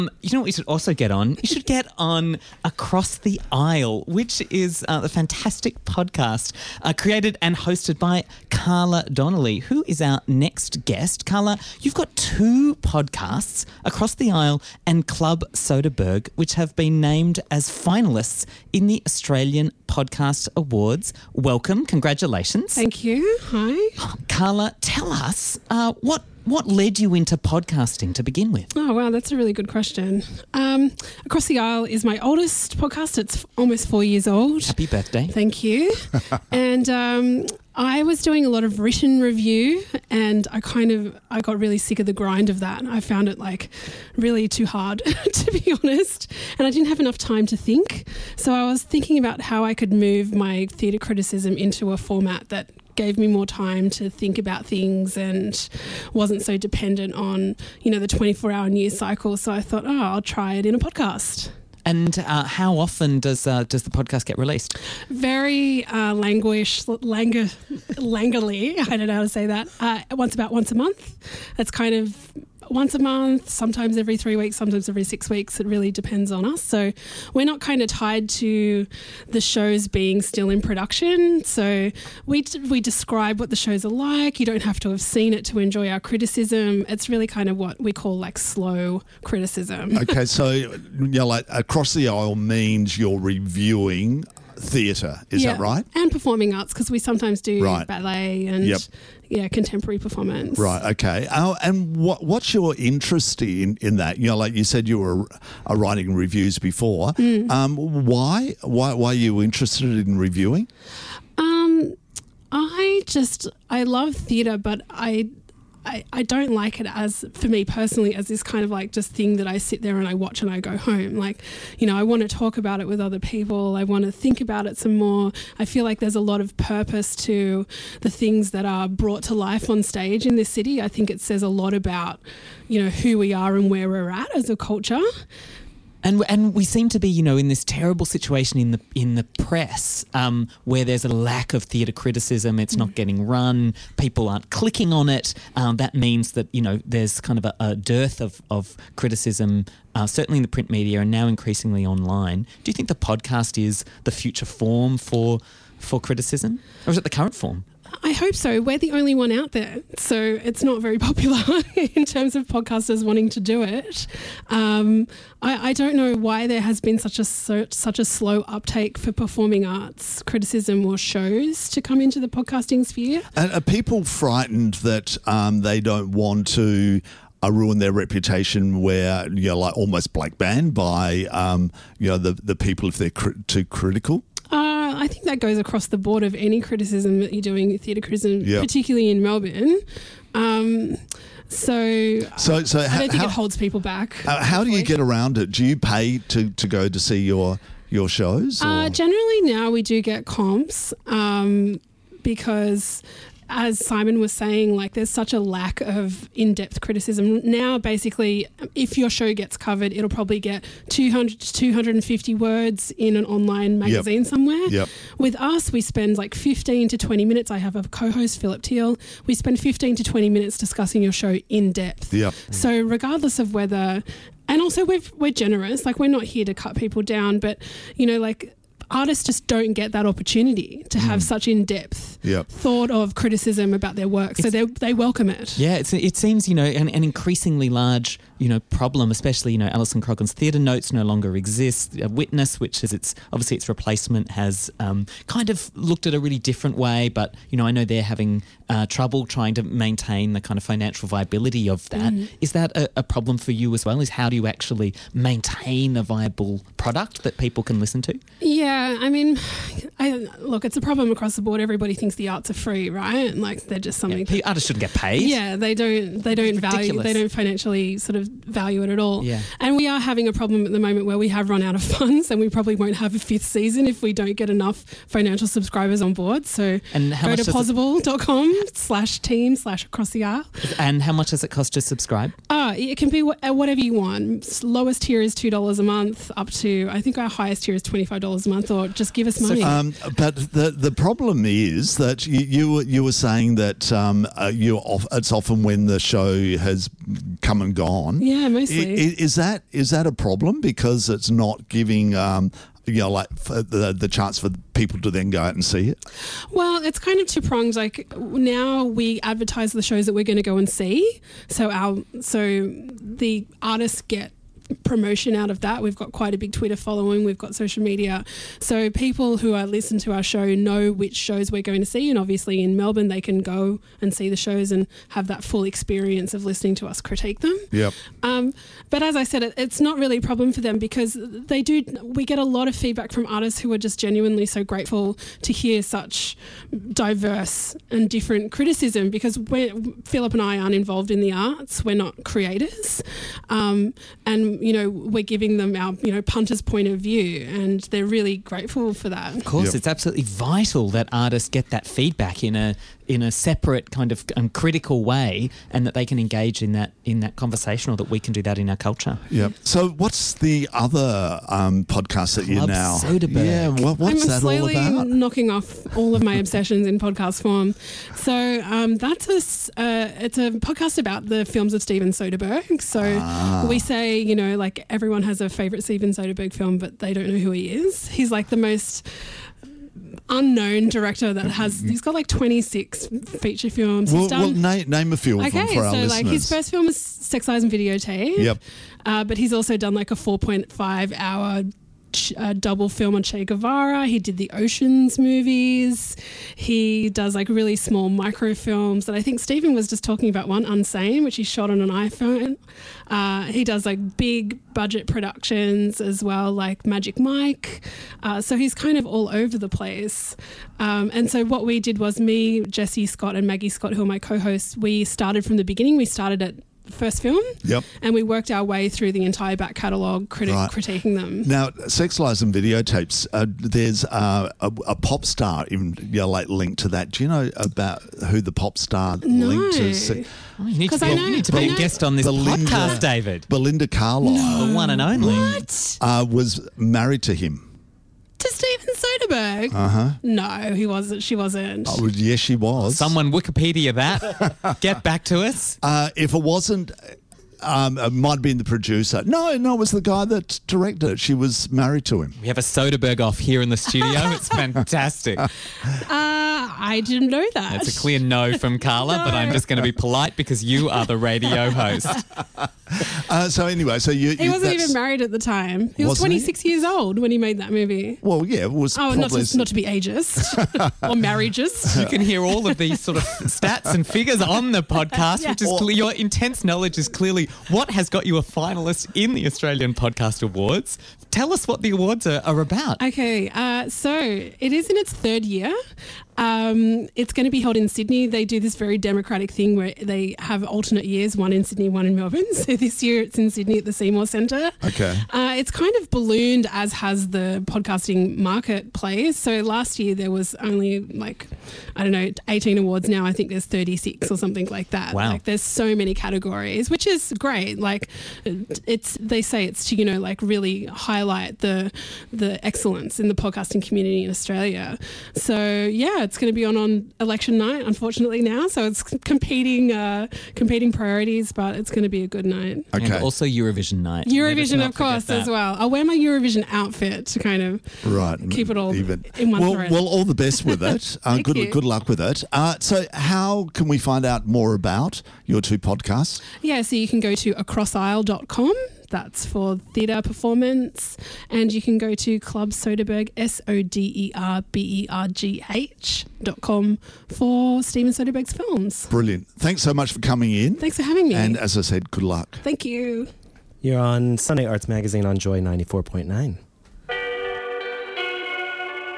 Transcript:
You know what you should also get on? You should get on Across the Aisle, which is the fantastic podcast created and hosted by Carla Donnelly, who is our next guest. Carla, you've got two podcasts, Across the Aisle and Club Soderbergh, which have been named as finalists in the Australian Podcast Awards. Welcome. Congratulations. Thank you. Hi. Carla, tell us what led you into podcasting to begin with? Oh, wow, that's a really good question. Across the Aisle is my oldest podcast. It's almost 4 years old. Happy birthday. Thank you. And I was doing a lot of written review, and I got really sick of the grind of that. I found it really too hard, to be honest. And I didn't have enough time to think. So I was thinking about how I could move my theatre criticism into a format that gave me more time to think about things and wasn't so dependent on, the 24-hour news cycle. So I thought, I'll try it in a podcast. And how often does the podcast get released? Very languidly, I don't know how to say that, once a month. It's kind of once a month, sometimes every 3 weeks, sometimes every 6 weeks. It really depends on us. So we're not kind of tied to the shows being still in production. So we describe what the shows are like. You don't have to have seen it to enjoy our criticism. It's really kind of what we call slow criticism. Okay, so Across the Aisle means you're reviewing theatre, is that right? And performing arts, because we sometimes do ballet and contemporary performance. Right, okay. And what's your interest in that? Like you said, you were writing reviews before. Why are you interested in reviewing? I love theatre, but I don't like it for me personally, as this kind of just thing that I sit there and I watch and I go home. I want to talk about it with other people. I want to think about it some more. I feel like there's a lot of purpose to the things that are brought to life on stage in this city. I think it says a lot about, who we are and where we're at as a culture. And we seem to be, in this terrible situation in the press where there's a lack of theatre criticism. It's not getting run. People aren't clicking on it. That means that, there's kind of a dearth of criticism, certainly in the print media and now increasingly online. Do you think the podcast is the future form for criticism? Or is it the current form? I hope so. We're the only one out there, so it's not very popular in terms of podcasters wanting to do it. I don't know why there has been such a slow uptake for performing arts criticism or shows to come into the podcasting sphere. And are people frightened that they don't want to ruin their reputation, where almost black banned by the people if they're too critical? I think that goes across the board of any criticism that you're doing, theatre criticism, particularly in Melbourne. So I don't think it holds people back. How do you get around it? Do you pay to go to see your shows? Generally now we do get comps because, as Simon was saying, there's such a lack of in-depth criticism. Now, basically, if your show gets covered, it'll probably get 200 to 250 words in an online magazine somewhere. Yep. With us, we spend 15 to 20 minutes. I have a co-host, Philip Teal. We spend 15 to 20 minutes discussing your show in depth. Yep. So regardless of whether... And also, we're generous. We're not here to cut people down, but, artists just don't get that opportunity to have such in-depth thought of criticism about their work, so they welcome it. Yeah, it seems, an increasingly large, problem, especially, Alison Croggon's Theatre Notes no longer exists. Witness, which is its replacement, has kind of looked at a really different way, but, I know they're having trouble trying to maintain the kind of financial viability of that. Is that a problem for you as well? Is how do you actually maintain a viable product that people can listen to? Yeah, I mean, look, it's a problem across the board. Everybody thinks the arts are free, right? And they're just something. Yeah, artists shouldn't get paid. Yeah, they don't value. They don't financially sort of value it at all. Yeah. And we are having a problem at the moment where we have run out of funds, and we probably won't have a fifth season if we don't get enough financial subscribers on board. So go to possible.com/team/across the aisle. And how much does it cost to subscribe? It can be whatever you want. Lowest tier is $2 a month, up to, I think our highest tier is $25 a month, or just give us money. But the problem is that you were saying that it's often when the show has come and gone Yeah, mostly. Is that a problem because it's not giving the chance for people to then go out and see it? Well, it's kind of two-pronged. Like now we advertise the shows that we're going to go and see. So the artists get promotion out of that. We've got quite a big Twitter following. We've got social media. So people who are listening to our show know which shows we're going to see. And obviously in Melbourne, they can go and see the shows and have that full experience of listening to us critique them. Yep. But as I said, it's not really a problem for them because we get a lot of feedback from artists who are just genuinely so grateful to hear such diverse and different criticism because Philip and I aren't involved in the arts. We're not creators. And we're giving them our, punter's point of view, and they're really grateful for that. Of course, It's absolutely vital that artists get that feedback in a separate kind of critical way, and that they can engage in that conversation, or that we can do that in our culture. Yeah. So, what's the other podcast that you now? Soderbergh. Yeah. What's that all about? I'm slowly knocking off all of my obsessions in podcast form. So that's it's a podcast about the films of Steven Soderbergh. So we say, like everyone has a favorite Steven Soderbergh film, but they don't know who he is. He's like the most unknown director that he's got like 26 feature films. Name a few of them for our listeners. Like his first film was Sex, Lies and Videotape. Yep. But he's also done like a 4.5 hour double film on Che Guevara. He did the Oceans movies. He does like really small microfilms that I think Stephen was just talking about, one, Unsane, which he shot on an iPhone. He does like big budget productions as well, like Magic Mike. So he's kind of all over the place. And so what we did was me, Jessie Scott and Maggie Scott, who are my co-hosts, we started from the beginning. We started at first film, and we worked our way through the entire back catalogue, critiquing them. Now, Sex, Lies and Videotapes, there's a pop star linked to that. Do you know about who the pop star linked to? You need to be a guest on this podcast, David. Belinda Carlisle, the one and only, was married to him. To Steven Soderbergh? No, he wasn't. She wasn't. Oh, yes, she was. Someone Wikipedia that. Get back to us. If it wasn't, it might have been the producer. No, it was the guy that directed it. She was married to him. We have a Soderbergh off here in the studio. It's fantastic. I didn't know that. It's a clear no from Carla, but I'm just going to be polite because you are the radio host. So anyway, he wasn't even married at the time. He was 26 years old when he made that movie. Well, yeah, it was. Oh, not to be ageist or marriageist. You can hear all of these sort of stats and figures on the podcast, which is your intense knowledge is clearly what has got you a finalist in the Australian Podcast Awards. Tell us what the awards are about. Okay, so it is in its third year. It's going to be held in Sydney. They do this very democratic thing where they have alternate years, one in Sydney, one in Melbourne. So this year it's in Sydney at the Seymour Centre. Okay. It's kind of ballooned, as has the podcasting marketplace. So last year there was only 18 awards. Now I think there's 36 or something like that. Wow. Like there's so many categories, which is great. Like they say it's to, really highlight the excellence in the podcasting community in Australia. So yeah, it's going to be on election night, unfortunately now. So it's competing priorities, but it's going to be a good night. Okay. And also Eurovision night. Eurovision, of course, as well. I'll wear my Eurovision outfit to kind of keep it all in one thread. Well, all the best with it. Good luck with it. So how can we find out more about your two podcasts? Yeah, so you can go to acrossaisle.com. That's for theatre performance. And you can go to Club Soderbergh, SODERBERGH.com for Steven Soderbergh's films. Brilliant. Thanks so much for coming in. Thanks for having me. And as I said, good luck. Thank you. You're on Sunday Arts Magazine on Joy 94.9.